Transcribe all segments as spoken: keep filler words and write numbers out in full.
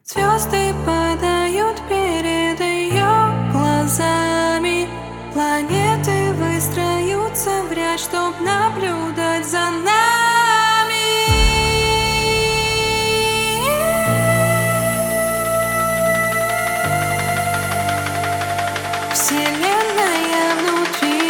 Звезды падают перед ее глазами. Планеты выстроятся в ряд, чтоб наблюдать за нами. Вселенная внутри.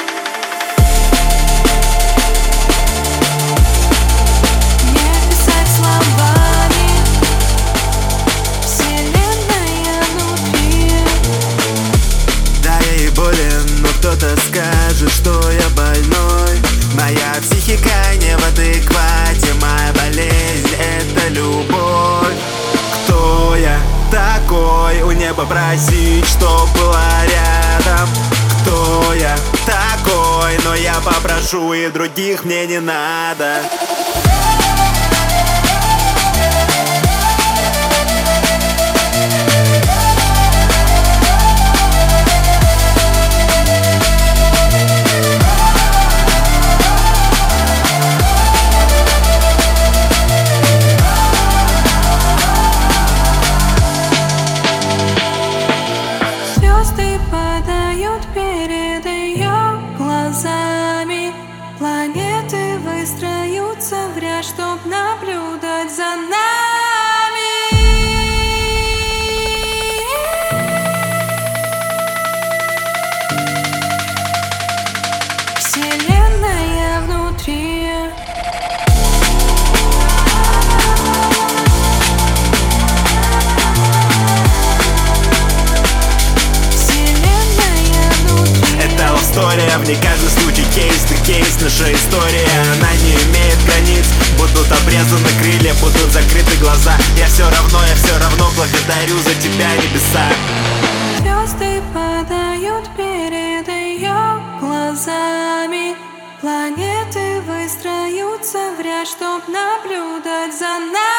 Кто-то скажет, что я больной. Моя психика не в адеквате. Моя болезнь — это любовь. Кто я такой? У неба просить, чтоб была рядом. Кто я такой? Но я попрошу, и других мне не надо. Перед ее глазами планеты выстроятся в ряд, чтоб наблюдать за нами. Вселенная внутри. История, в ней каждый случай кейс, ты кейс, наша история. Она не имеет границ, будут обрезаны крылья, будут закрыты глаза. Я все равно, я все равно благодарю за тебя, небеса. Звезды падают перед ее глазами. Планеты выстроятся в ряд, чтоб наблюдать за нами.